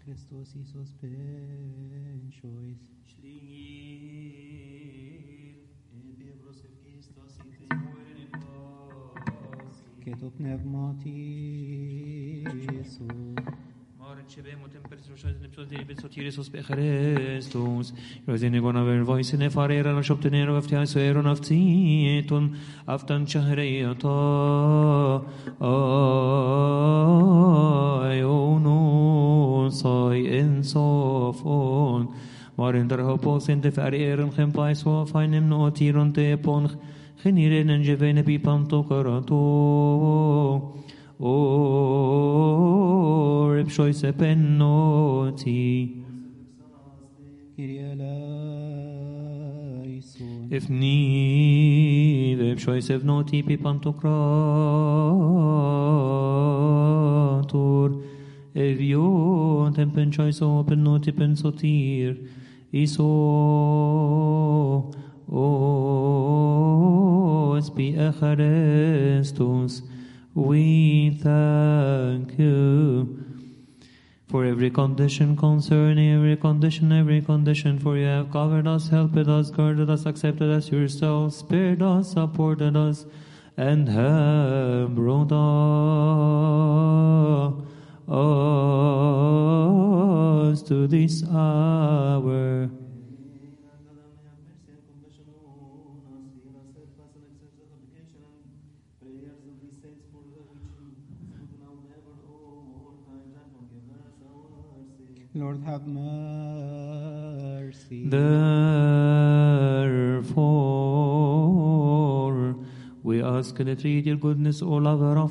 Christos Iisus pensiois. Και το πνεύμα Ιησού. Maren Shebem och temperaturen i episod så Kristus be Kristus. Jag ser ni gonna ver voice in farera och köpte ner och efter så är hon haft titun aftan shahriyata ayunu sai insafon. Maren der hopos in de fareren geen pais so feinem notiron te pon geniren en jevene bi pantokarato. Ripshoi sepennoti. Kyrie eleison. Ifni Ripshoi sevnoti pipantokrator. Evion tempenchoi so pennoti pensotir. Iso espi echarestos. We thank you for every condition concerning every condition, for you have covered us, helped us, guarded us, accepted us yourself, spared us, supported us, and have brought us to this hour. Lord, have mercy. Therefore, we ask that through your goodness, O lover of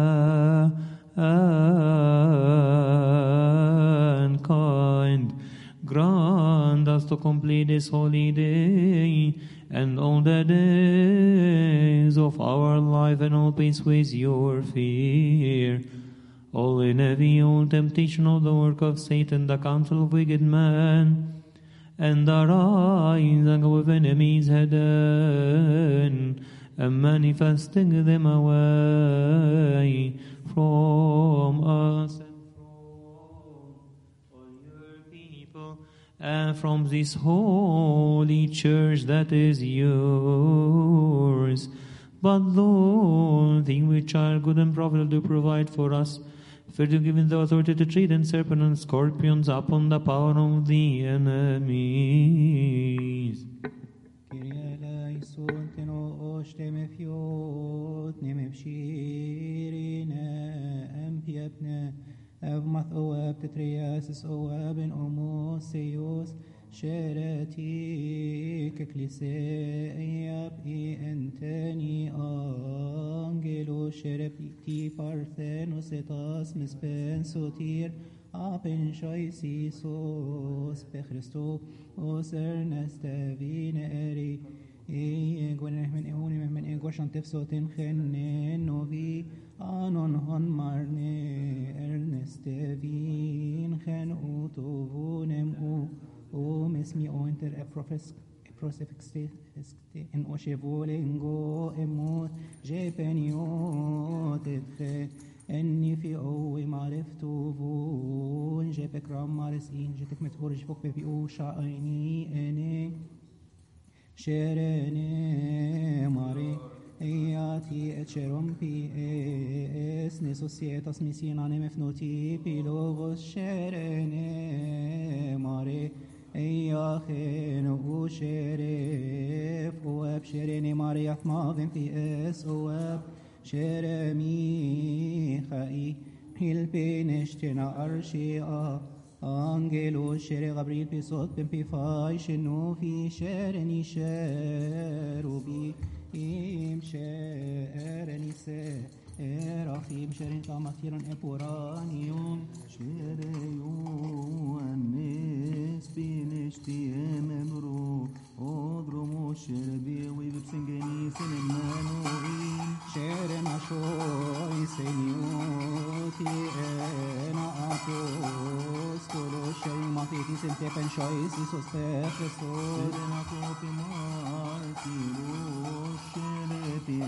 mankind, grant us to complete this holy day and all the days of our life and all peace with your fear. All in every old temptation of the work of Satan, the counsel of wicked man, and the rising of enemies hidden, and manifesting them away from us and from all your people, and from this holy church that is yours. But those things which are good and profitable to provide for us, for to give the authority to tread and serpent and scorpions upon the power of the enemies. Kyrie eleison, teno oshtem fiot, nem shirine, empiepne, evmath oab tetriasis oabin omoseios, شرتي ككليسياب انتني انجلو شربتي بارثينوس اتاس مسبن سوتير ابن شايسيسوس بخريستو وسرنستفين اري ايغون من ايغوشان تفسوتين خنن نوفي انون هون مارني ارنستفين خن اوتوفونم او مسمي او انتر افروسيفكستي ان او شيفولينغو امو جيبنيوت اني في او معرفتو فون جيبك رام مارسين جيتك متورج فوق بي او شايني اني شيرني ماري اياتي اتشيروم بي اس نسوسيتاس ميسين اني مفنوتي بيلوغوس شيرني ماري اياخين وشرف وابشرني ماريا ماضٍ في اس واب شرمي خائي البنشتنا ارشيا انجلو شر غبريل بصوت بفاي شنو في شرني شروبي ام شرني رخيم شرين كامثيرا ابورانيوم شريون بينشتي ممرو أضرمو شربي ويبسنجني سنمانوين شير مشوي سنيوتي أنا أتوس كلو شيء ما فيتي سنتين شوي سيسوس تخسوس أنا كوبي مارتي روش شربي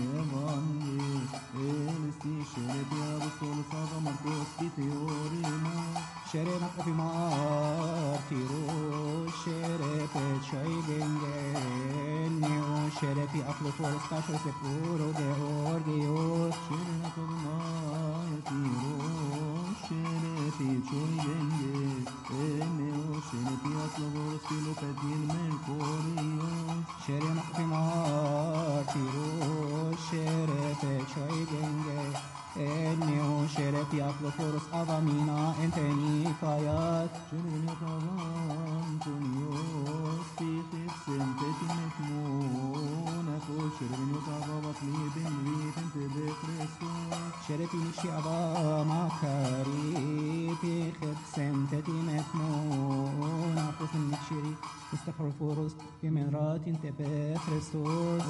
غني إلستي شربي أبو صول صاغ مرقوس في تيوريمو Shere nakapi martiro, shere pe chai gengen, neo shere pi aplo forest kasho se puro de orgios. Shere nakapi martiro, shere pi chai gengen, neo shere pi aplo forest filo pedil mercurios. Shere nakapi martiro, shere pe chai gengen. Neo shere pi aplo forest avamina enteni fayat. Shere nakavan tunios, pi chipsen petimet mon, afo shere nakavat li ben viten te de Christos. Shere pi nishi ava makari, pi chipsen petimet mon, afo fin nikshiri, istafar forest, pi menrat inte pe Christos.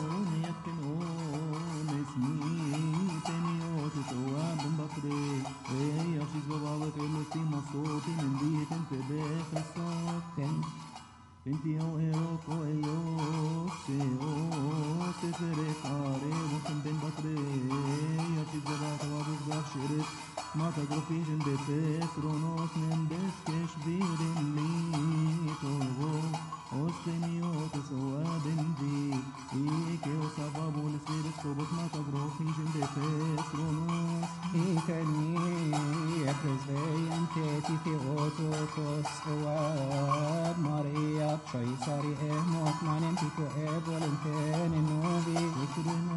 تواب بكري يخشيز بابا كيلوستي مصوتي من بيت انت بخصوت انتي او ايروكو ايوسي اوسي فريق عاري وخم بين بكري يخشيز بابا توابك بخشرت ما تقرفيش انت تسرونوس من بسكش بيرين لي توغو اوستنيوت سوادن دي ايكي وصابابو لسيرس كوبس ما تقرفيش انت تسرونوس إيكني يبرزبين تيتي في أوتوكوس أواب ماريا بشاي ساري إهموك مانم تيكو إبولنتين النوبي وكرنو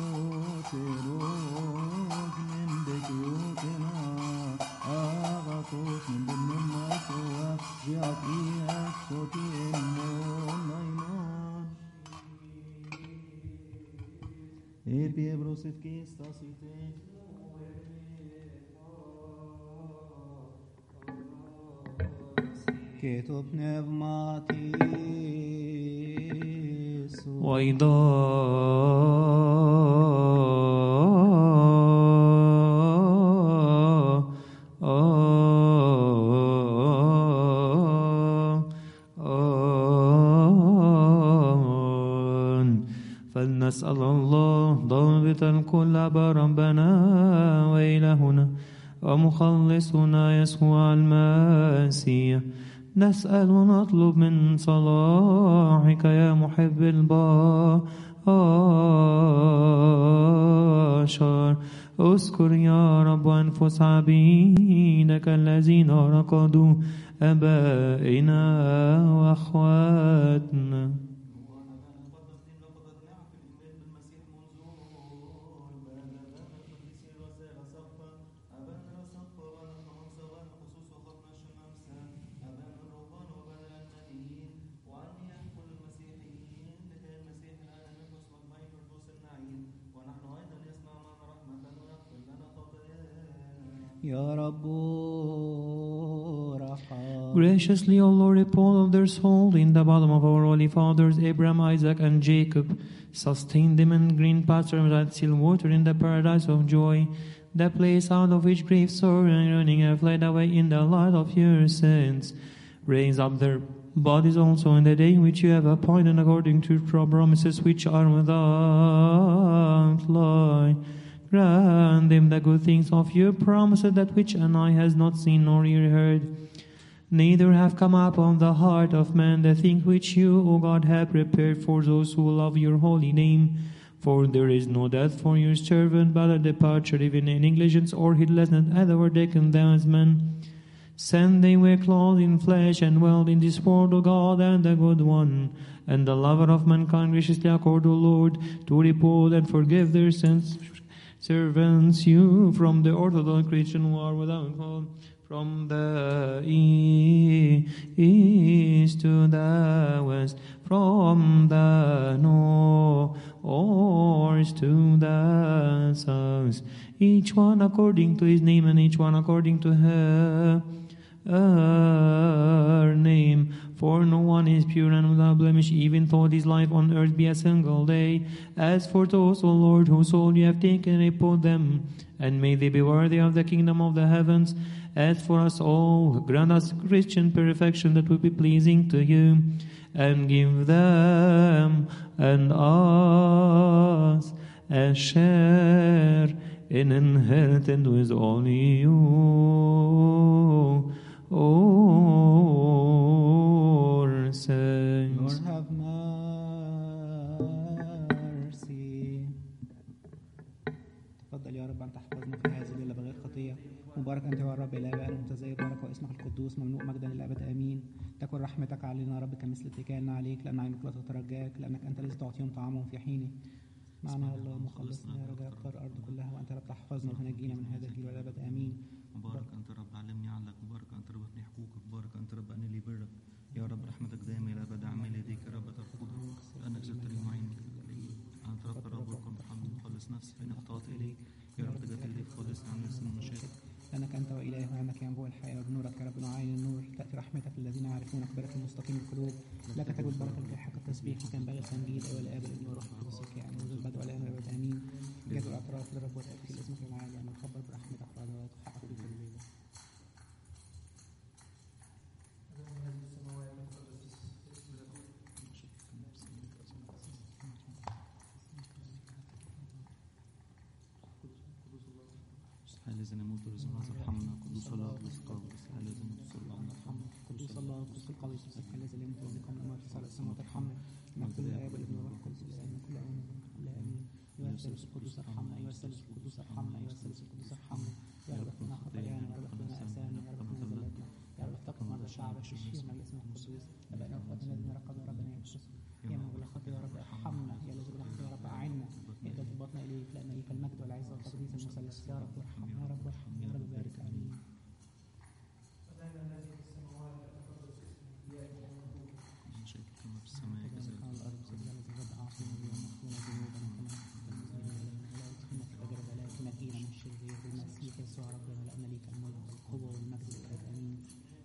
سيروك من دكيوتنا آغاكوس من ضمن المسوى جاكيها صوتي إمون نايلون إيه بيبروسيت كيستا سيتين كتب نفماتيس وأيضا فلنسأل الله ضابطا كل ربنا وإلهنا ومخلصنا يسوع المسيح نسأل ونطلب من صلاحك يا محب البشر اذكر يا رب أنفس عبيدك الذين رقدوا أبائنا وأخواتنا يا رب رحم. Graciously, O Lord, repose of their soul in the bottom of our holy fathers, Abraham, Isaac, and Jacob. Sustain them in green pastures that still water in the paradise of joy, the place out of which grief, sorrow, and yearning have fled away in the light of your saints. Raise up their bodies also in the day which you have appointed according to your promises which are without lie. Grant them the good things of your promises, that which an eye has not seen nor ear heard, neither have come upon the heart of man, the things which you, O God, have prepared for those who love your holy name. For there is no death for your servant, but a departure, even in negligence or heedlessness, as overtaken them as men. Send they were clothed in flesh and dwelled in this world, O God, and the good one, and the lover of mankind, graciously accord, O Lord, to repose and forgive their sins. Servants you from the Orthodox Christian who are without fault, from the east to the west, from the north to the south, each one according to his name and each one according to her name. For no one is pure and without blemish, even though his life on earth be a single day. As for those, O Lord, whose soul you have taken, repose them, and may they be worthy of the kingdom of the heavens. As for us all, grant us Christian perfection that will be pleasing to you, and give them and us a share in inheritance with only you, our Lord, sins. have mercy. تفضل يا رب أن تحفظنا في هذه الليلة بغير خطية. مبارك أنت يا رب الآب المتزايد، بارك واسمك القدوس مملوء مجدا للأبد آمين. تكن رحمتك علينا يا رب كمثل اتكالنا عليك، لأن عينك لا تترجاك، لأنك أنت الذي تعطيهم طعامهم في حينه. معنا يا الله مخلصنا يا رجاء أبطال الأرض كلها، وأنت رب تحفظنا وتنجينا من هذا الجيل والأبد آمين. مبارك أنت رب علمني عنك، مبارك أنت رب ابني حقوقك، مبارك أنت رب أني لي برك يا رب، رحمتك دائما إلى أبد أعمال يديك يا رب ترفضها، لأنك زدت لي معينك لي. أنت رب الرب والكم الحمد مخلص نفسي فإن أخطأت إليك يا رب، تجت لي خلص عن نفس المشاكل، لأنك أنت وإله وأنك ينبوع الحياة وبنورك يا رب نعاين النور. تأتي رحمتك الذين يعرفونك، بركة المستقيم القلوب. لك تجد بركة في حق التسبيح وتنبغي التنجيل أيها الآب الابن والروح القدس يعني منذ البدء والآن والأبد آمين. جد الاعتراف للرب وتأتي في اسمك العالي أن نخبر برحمتك وعدوات وحقك في كل ليلة. الذي نموت رزقنا ارحمنا، قدوس الله قدوس القوي الذي نموت رزقنا ارحمنا، قدوس الله قدوس القوي الذي لا يموت رزقنا الأموات في السماوات ارحمنا. نقول الآب والابن والروح القدس الآن من كل آن كل آمين. أيها الثالث القدوس ارحمنا، أيها الثالث القدوس ارحمنا، أيها الثالث القدوس ارحمنا. يا رب اغفر لنا خطايانا، يا رب اغفر لنا آثامنا، يا رب اغفر لنا زلاتنا، يا رب افتقد مرضى الشعب الشيخ من اسمك القدوس. أبائنا وأخواتنا الذين رقدوا ربنا يقدس يا من بلا خطية يا رب ارحمنا، يا الذي بلا خطية يا رب أعنا، اقبل طلباتنا إليك لأن ليك المجد والعزة والتقديس المثلث. يا رب ارحمنا، يا رب ارحمنا، يا رب بارك آمين. مشاكل كما في السماء كذلك على الأرض سجل الذي رب عاصمنا اليوم مغفورة ذنوبنا كما لا تدخلنا في تجربة لكن نجينا من الشرير بالمسيح يسوع ربنا، لأن ليك الملك والقوة والمجد والأبد آمين.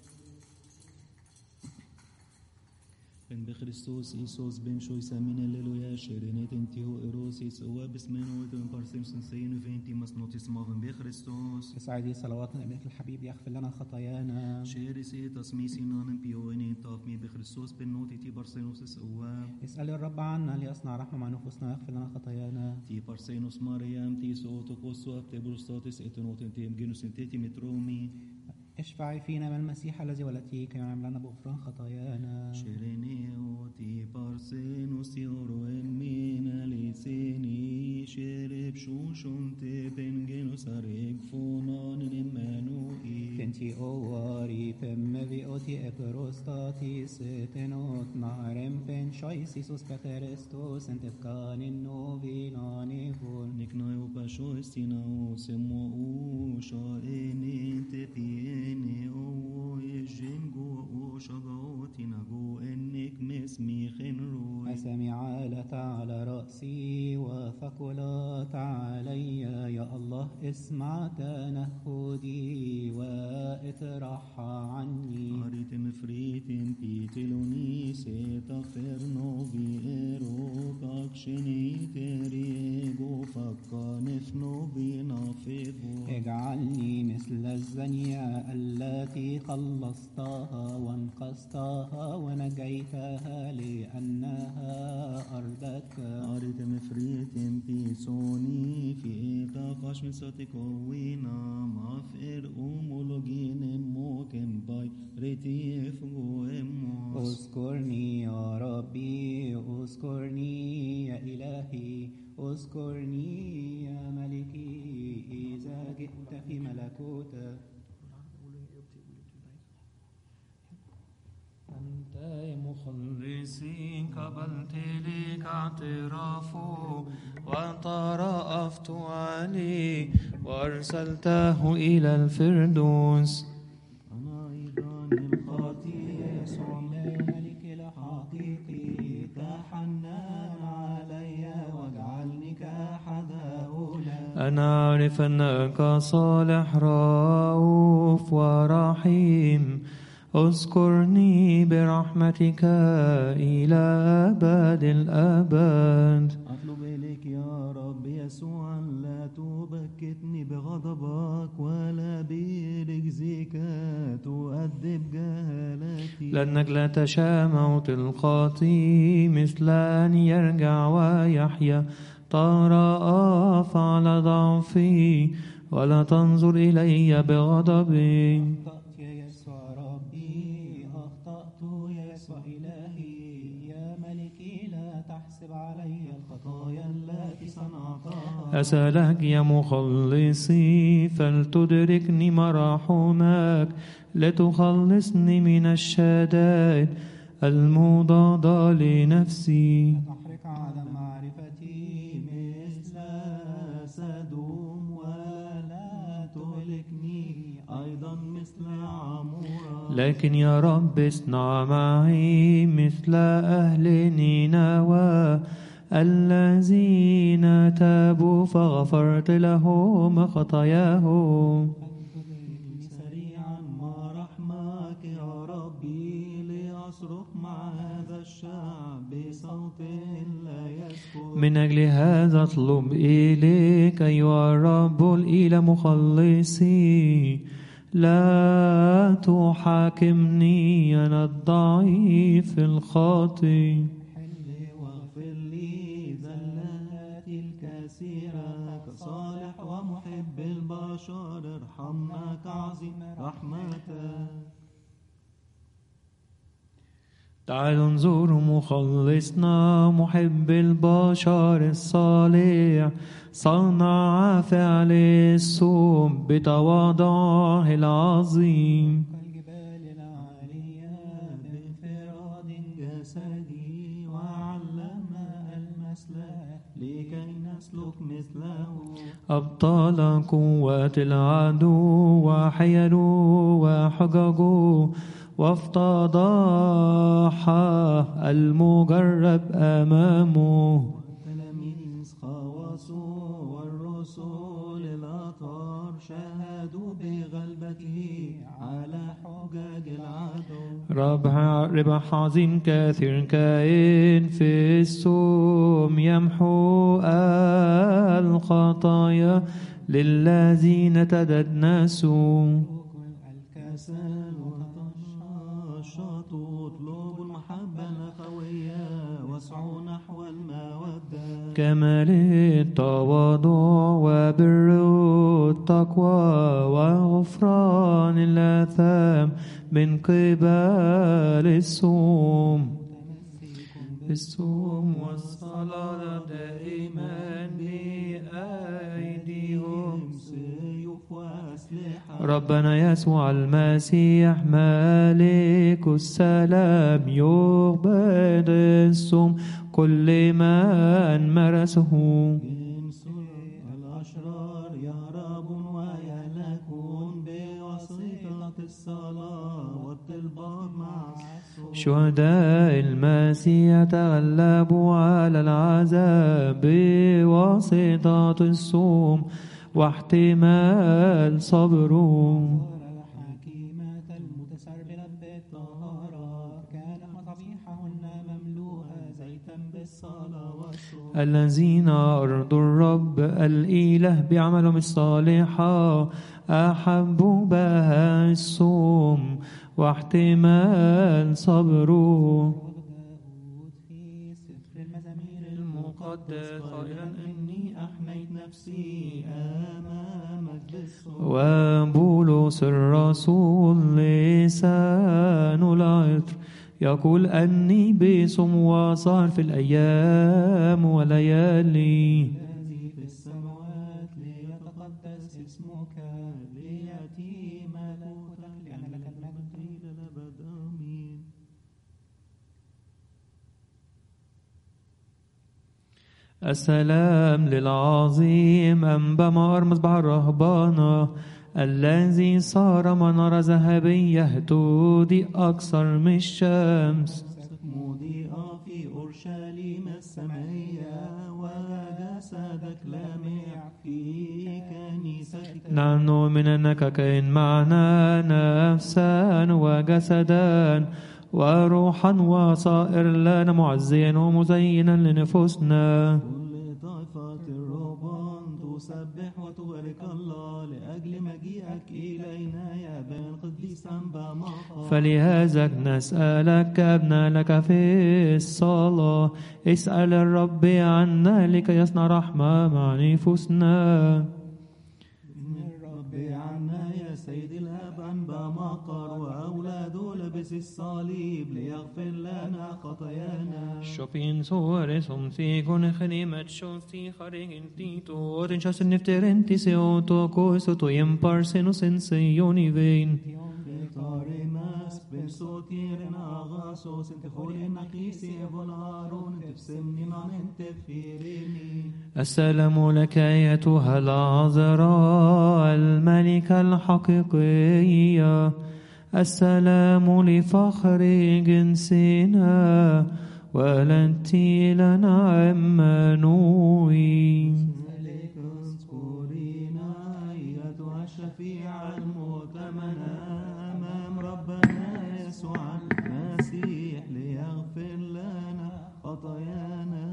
بن بخريستوس إيسوس بن شوي سامين الليلويا شيرينيت انتيو إيروسيس هو بسمين ويتون بارسيم سنسين وفينتي مسنوتيس مافن بخريستوس تساعدي صلواتنا ابنك الحبيب يغفر لنا خطايانا. شيريسي تسميسي نانم بيويني تافمي بخريستوس بن نوتي تي بارسينوس هو اسأل الرب عنا ليصنع رحمة مع نفوسنا ويغفر لنا خطايانا. تي بارسينوس مريم تي سوتوكوس وابتي بروستاتيس اتنوتين تي مجينوس انتي مترومي اشفعي فينا من المسيح الذي ولدتيه كي ينعم لنا بغفران خطايانا. شيرينيو تي بارسينوس يورو امينا لسيني شيرب شوشون تي بنجينوس اريك فونان نمانوئي تنتي اواري فم بيوتي اكروستاتيس تنوت نارم بن شايسيسوس كترستوس انتفكان النوبيناني فون نكنايو باشو استيناو سمو شائني تبيني او يجنجو او شغوتنا جو انك مسمي خنروي أسمي عالت على رأسي وثقلت علي يا الله اسمع تنهدي واترحى عني. أريت مفريت بيتلوني ستغفر نوبي إيروك أكشني تريجو فكا نفنو بنافذو اجعلني مثل الزانية التي خلصتها وانقذتها ونجيتها لأنها أرضتك. أريت مفريت بيسوني في قاقاش من ستكوينا مافر أمولوجين موكن باي ريتيف وإموس. اذكرني يا ربي اذكرني يا إلهي اذكرني يا ملكي إذا جئت في ملكوتك. أنت مخلصي قبلت لك اعترافه وترأفت عليه وأرسلته إلى الفردوس. أنا أيضا الخاطئ يسوع ملك الحقيقي تحنن علي واجعلني كأحد هؤلاء. أنا أعرف أنك صالح رؤوف ورحيم، اذكرني برحمتك إلى أبد الأبد. أطلب إليك يا رب يسوع لا تبكتني بغضبك ولا برجزك تؤدب جهالتي، لأنك لا تشاء موت الخاطي مثل أن يرجع ويحيا. ترأف على ضعفي ولا تنظر إلي بغضبي. أخطأت يا يسوع أسألك يا مخلصي فلتدركني مراحمك لتخلصني من الشدائد المضادة لنفسي. تحرق على معرفتي مثل سدوم ولا تهلكني أيضا مثل عمورة. لكن يا رب اصنع معي مثل أهل نينوى الذين تابوا فغفرت لهم خطاياهم. تدركني سريعا ما رحمك يا ربي لأصرخ مع هذا الشعب بصوت لا يسكت. من أجل هذا اطلب إليك أيها الرب الإله مخلصي لا تحاكمني أنا الضعيف الخاطئ. حل واغفر لي زلاتي الكثيرة كصالح ومحب البشر ارحمنا كعظيم رحمتك. تعالوا انظروا مخلصنا محب البشر الصالح صنع فعل الصوم بتواضعه العظيم. كالجبال العالية بانفراد جسدي وعلم المسلك لكي نسلك مثله. أبطال قوة العدو وحيله وحججه وافتضاح المجرب أمامه. التلاميذ خواصوا والرسل الأطهار شهدوا بغلبته على حجج العدو. ربح عظيم كثير كائن في السوم يمحو الخطايا للذين تدنسوا. الكسل وتنشطوا اطلبوا المحبة الأخوية واسعوا نحو المودة. كمال التواضع وبر التقوى وغفران الآثام من قبل الصوم. بالصوم والصلاة دائما بأيديهم سيوف وأسلحة. ربنا يسوع المسيح مالك السلام يقبل الصوم كل من مرسه. الأشرار يهربون ويهلكون بواسطة الصلاة والطلبات مع الصوم. شهداء المسيح تغلبوا على العذاب بواسطة الصوم واحتمال صبره. الحكيمات المتسربلة بالطهارة كانت مصابيحهن مملوءة زيتا بالصلاة والصوم. الذين أرضوا الرب الإله بعملهم الصالحة أحبوا بها الصوم واحتمال صبره. داود في سفر المزامير المقدس قائلا إني أحنيت نفسي أمامك بالصوم. وبولس الرسول لسان العطر يقول أني بصوم وسهر في الأيام وليالي. الذي في السماوات ليتقدس اسمك ليأتي ملكوتك لأن لك المجد إلى الأبد آمين. السلام للعظيم أنبا مصباح الرهبانة الذي صار منارة ذهبية تضيء أكثر من الشمس. مضيئة في أورشليم السمائية وجسدك لامع في كنيستك. نحن نؤمن أنك كائن معنا نفسا وجسدا وروحا وصائر لنا معزيا ومزينا لنفوسنا. كل طائفة الرهبان تسبح وتبارك الله لأجل مجيئك إلينا يا بن القديس أنبا مقر. فلهذا نسألك أبنا لك في الصلاة اسأل الرب عنا لكي يصنع رحمة مع نفوسنا. من الرب عنا يا سيد الأب أنبا مقر وأولاده لابس الصليب ليغفر لنا خطايانا. Shopping sore som si con khanimat shosti kharegin tito orin chas nefterenti se oto koiso to yemparsen senseioni vein. Victorimas bensotiren agasos inte خولين نقيسي فولارون تفسمني نان تفيرني. السلام لك أيتها العذراء الملكة الحقيقية، السلام لفخر جنسنا ولنت لنا عمانوي. عليك اذكرينا أيتها الشفيعة المؤتمنة أمام ربنا يسوع المسيح ليغفر لنا خطايانا.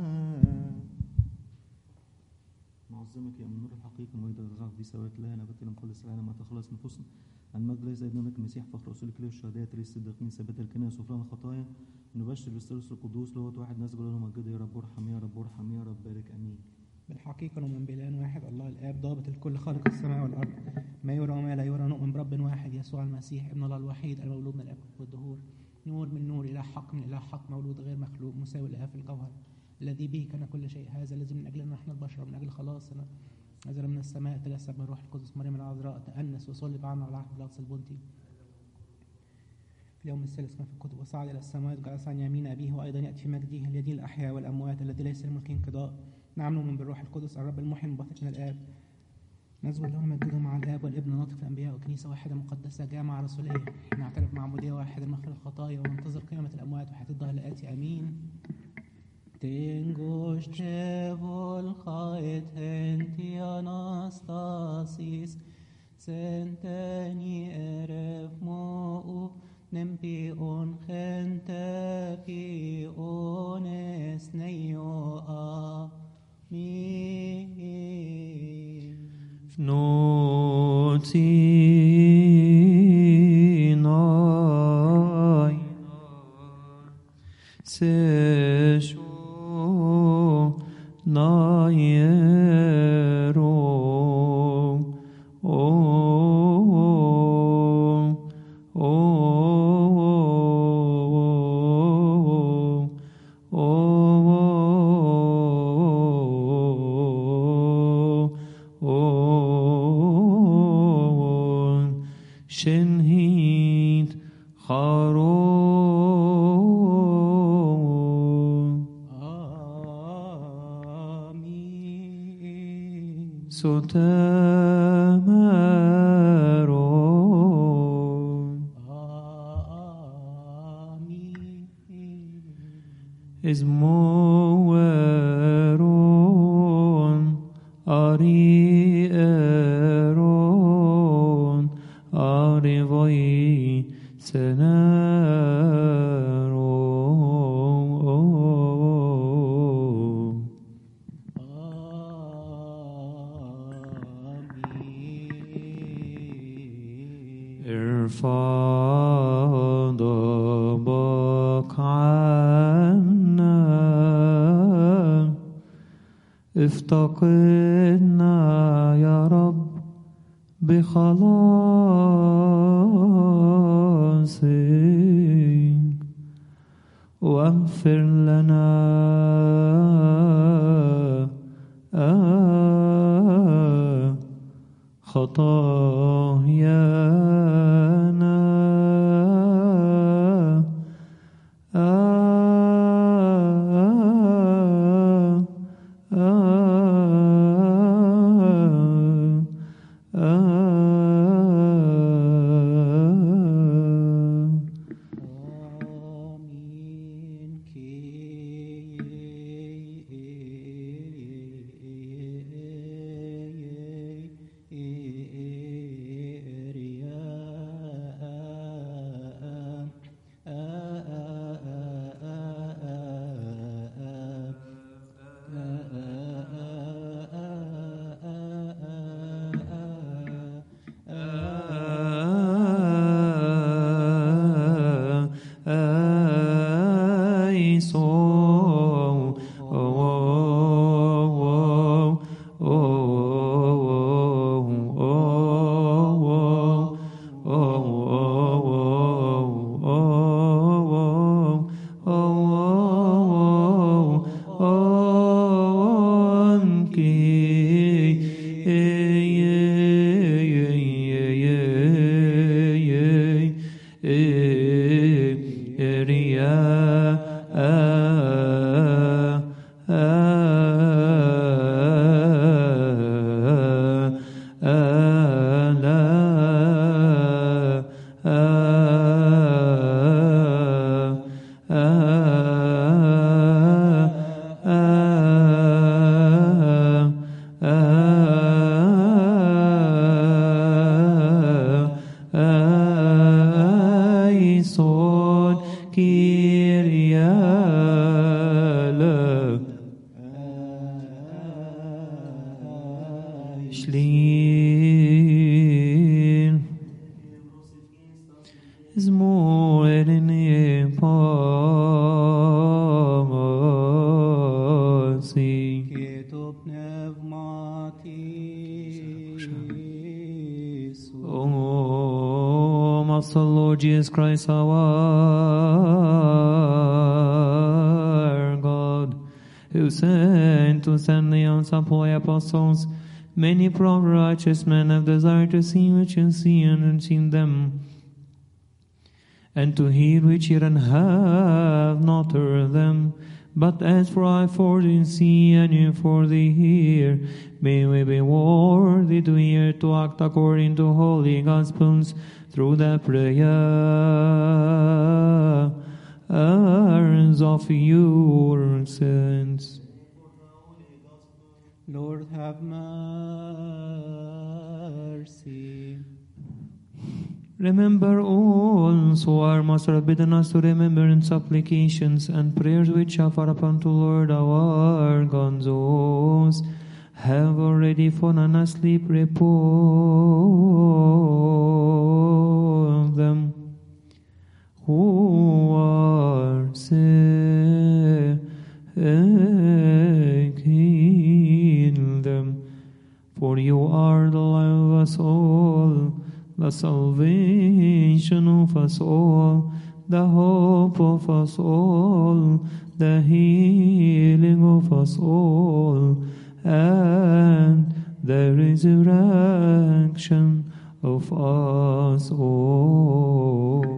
نعظمك يا من نور الحقيقة وإذا رزقك في سوات الله نبت لم خلص العالم ما تخلص نفوسنا عن مجد ليس أيضا لك المسيح فخر رسول كل الشهداء تريس الصديقين ثبات الكنائس وفران الخطايا نبشر بالثالوث القدوس لوط واحد نسجد له مجد يا رب ارحم يا رب ارحم يا رب بارك امين. بالحقيقة نؤمن بإله واحد الله الآب ضابط الكل خالق السماء والأرض ما يرى وما لا يرى. نؤمن برب واحد يسوع المسيح ابن الله الوحيد المولود من الآب والدهور نور من نور إله حق من إله حق مولود غير مخلوق مساوي للآب في الجوهر الذي به كان كل شيء. هذا الذي من أجلنا نحن البشر من أجل خلاصنا نزل من السماء تجسد من روح القدس مريم العذراء تأنس وصلب عنا على عهد بيلاطس البنطي في اليوم الثالث ما في الكتب وصعد إلى السماوات جلس عن يمين أبيه وأيضا يأتي في مجده اليدين الأحياء والأموات الذي ليس الملك انقضاء. نعم نؤمن بالروح القدس الرب المحيي المنبثق من الآب نزول له مجده مع الآب والابن ناطق الأنبياء وكنيسة واحدة مقدسة جامعة رسولية نعترف معمودية واحدة لمغفرة الخطايا وننتظر قيامة الأموات وحياة الدهر الآتي آمين. Tengoște volcaet enti anastasis senteni erev mou nempion gente piones neio amin. Fnotinai sesho Naiero Shenhit Charo Sotemeron Ismoeron Arieron Arivai Seneron ارفع ضبك عنا افتقدنا يا رب بخلاصك واغفر لنا خطايانا Schlier is more than a policy. Keto pneumatis. Oh, Master Lord Jesus Christ, our God, who sent to send the unsupply apostles, many proper righteous men have desired to see which you see and unseen them, and to hear which hear and have not heard them. But as for I for the see and you for the hear, may we be worthy to hear, to act according to holy gospels, through the prayers of your saints. Lord, have mercy. Remember also our Master have bidden us to remember in supplications and prayers which offer upon to Lord our God those have already fallen asleep. Repose them who are sick, heal them, for you are the life of us all, the salvation of us all, the hope of us all, the healing of us all, and the resurrection of us all.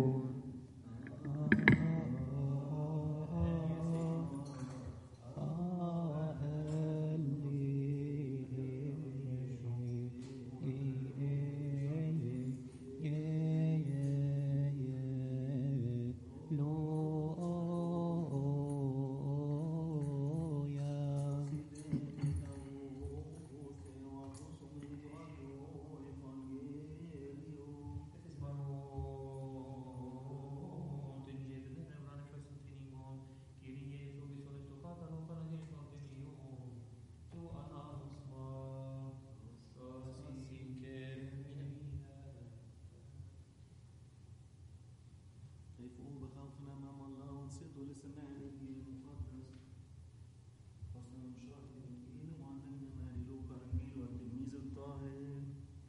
خافوا بخوفنا امام الله وانصتوا لسماع الانجيل المقدس. فصل مشارك الانجيل معلمنا ماري لوقا انجيل والتلميذ الطاهر.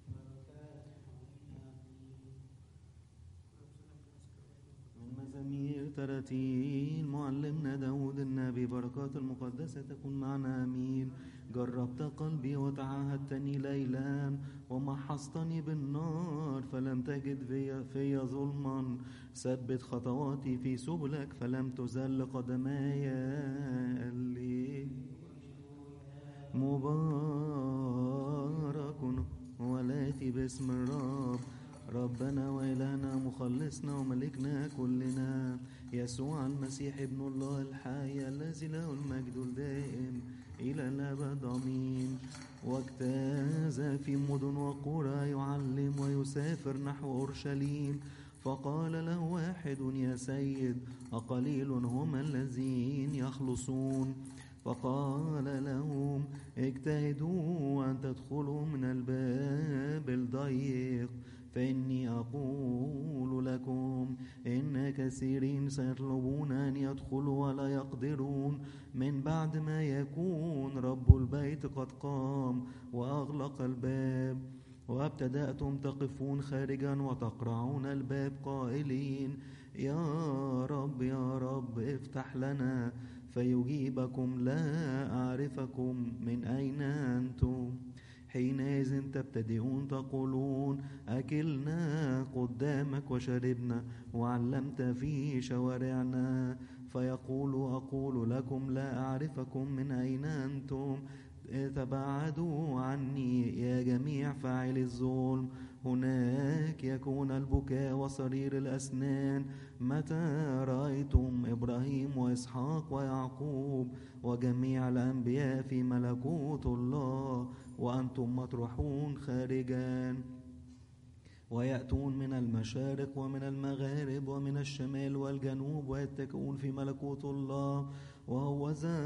من مزامير تراتيل معلمنا داود النبي، بركات المقدسة تكون معنا امين. جربت قلبي وتعاهدتني ليلا، ومحصتني بالنار فلم تجد في ظلما. ثبت خطواتي في سبلك فلم تزل قدماي. الليل مبارك ولاتي باسم الرب، ربنا وإلهنا مخلصنا وملكنا كلنا، يسوع المسيح ابن الله الحي الذي له المجد الدائم إلى الأبد آمين. واجتاز في مدن وقرى يعلم ويسافر نحو أورشليم، فقال له واحد يا سيد أقليل هم الذين يخلصون؟ فقال لهم اجتهدوا أن تدخلوا من الباب الضيق، فإني أقول لكم إن كثيرين سيطلبون أن يدخلوا ولا يقدرون من بعد ما يكون رب البيت قد قام وأغلق الباب. وابتدأتم تقفون خارجا وتقرعون الباب قائلين يا رب يا رب افتح لنا. فيجيبكم لا أعرفكم من أين أنتم. حينئذ تبتدئون تقولون أكلنا قدامك وشربنا وعلمت في شوارعنا. أقول لكم لا أعرفكم من أين أنتم، تباعدوا عني يا جميع فاعلي الظلم. هناك يكون البكاء وصرير الأسنان متى رأيتم إبراهيم وإسحاق ويعقوب وجميع الأنبياء في ملكوت الله وأنتم مطروحون خارجا. ويأتون من المشارق ومن المغارب ومن الشمال والجنوب ويتكئون في ملكوت الله. وهوذا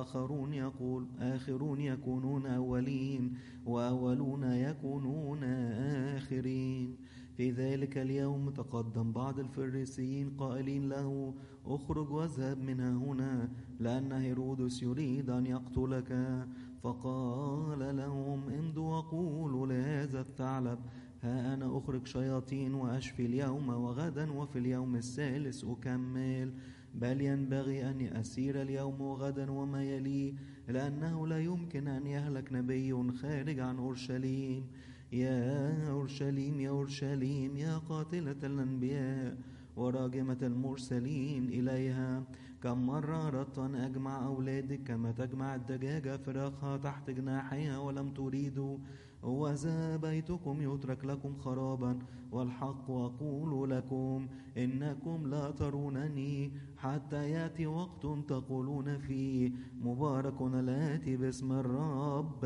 آخرون يكونون أولين وأولون يكونون آخرين. في ذلك اليوم تقدم بعض الفريسيين قائلين له اخرج واذهب من هنا لأن هيرودس يريد أن يقتلك. فقال لهم امضوا وقولوا لهذا الثعلب ها أنا أخرج شياطين وأشفي اليوم وغدا وفي اليوم الثالث أكمل. بل ينبغي أن أسير اليوم وغدا وما يليه، لأنه لا يمكن أن يهلك نبي خارج عن أورشليم. يا أورشليم يا أورشليم يا قاتلة الأنبياء وراجمة المرسلين إليها، كم مرة أردت أن أجمع أولادك كما تجمع الدجاجة فراخها تحت جناحها ولم تريدوا. وذا بيتكم يترك لكم خرابا، والحق أقول لكم إنكم لا ترونني حتى يأتي وقت تقولون فيه مبارك الآتي باسم الرب.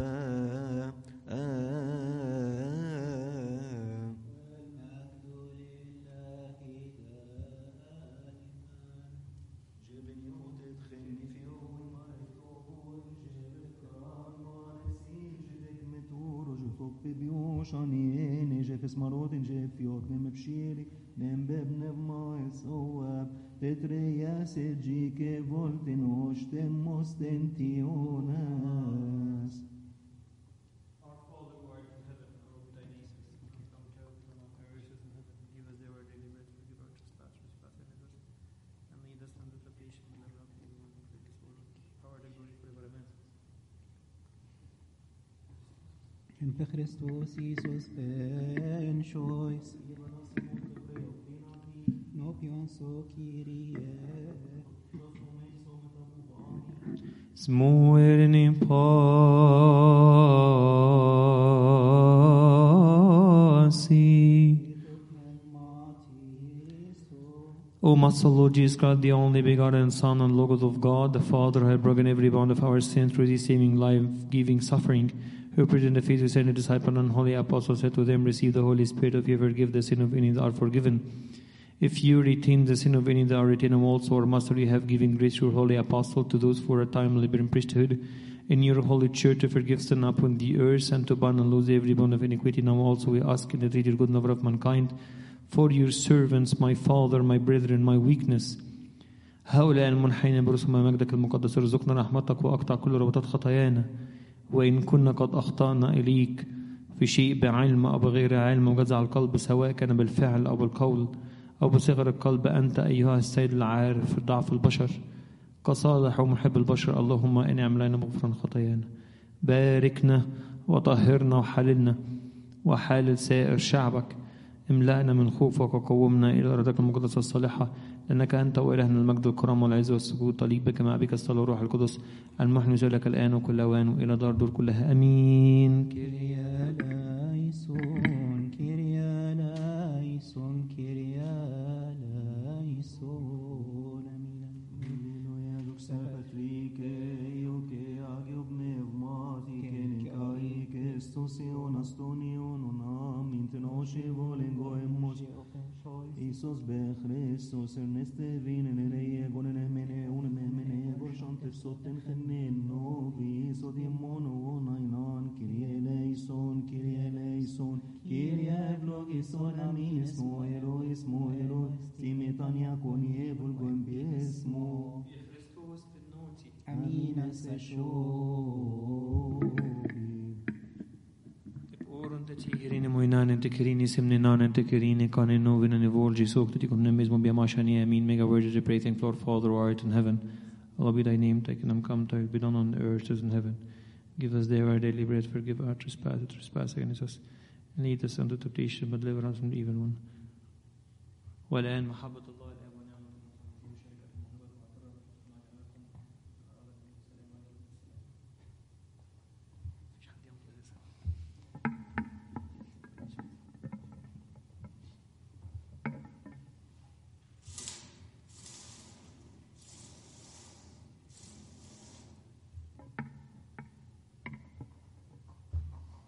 بيوشاني جيف مرود جيف يوت بشيري ببن ما يسوى تترياس جيك فولتن وشتم مستنتيوناس. Our Father who art in heaven, hallowed be thy name. Thy kingdom come, thy will be done on earth as in heaven. Give us our daily bread, forgive our trespasses, and lead us not into temptation, but deliver us from evil. For this world, power and glory forever. Amen. En pe Christus Iisus ben shois no pienso Kyrie Smuerni pasi. O Master Lord Jesus Christ, the only begotten Son and Logos of God, the Father, who had broken every bond of our sin through his saving life-giving suffering, who preached in the faith who sent a disciple and holy apostle, said to them, receive the Holy Spirit. If you forgive the sin of any that are forgiven. If you retain the sin of any that are retained also, our Master, you have given grace to your holy apostle to those for a time labor in priesthood in your holy church to forgive sin upon the earth and to bind and loose every bond of iniquity. Now also we ask in the treated good number of mankind for your servants, my Father, my brethren, my weakness. هؤلاء المنحين برسم مجدك المقدس ارزقنا رحمتك واقطع كل ربطات خطايانا، وإن كنا قد أخطأنا إليك في شيء بعلم أو بغير علم وجزع القلب سواء كان بالفعل أو بالقول أو بصغر القلب، أنت أيها السيد العارف في ضعف البشر كصالح ومحب البشر، اللهم انعم لنا مغفرا خطايانا. باركنا وطهرنا وحللنا وحالل سائر شعبك، املأنا من خوفك وقومنا إلى أرضك المقدسة الصالحة، لأنك أنت وإلهنا المجد والكرم والعز والسجود طليق بك مع بك الصلاة والروح القدس المحن لك الآن وكل أوان وإلى دار دور كلها آمين. كيريا لايسون كيريا لايسون كيريا لايسون Isos be Christus erneste vinen reye gonen mene un mene gorshant soten khnen no bi so di mono nainan kirie leison kirie vlogison amin ismo ero simetania konie vulgon biesmo amin sesho Tirini moinan te kirini simni nan te kirini kane novin and evolgi sok to tikum nemismo biamashani amin mega virgin pray thank Lord Father who art in heaven Hallowed be thy name, thy kingdom come, thy will be done on earth as in heaven. Give us daily our daily bread, forgive our trespass against us, and lead us into temptation, but deliver us from the evil one. والآن محبة الله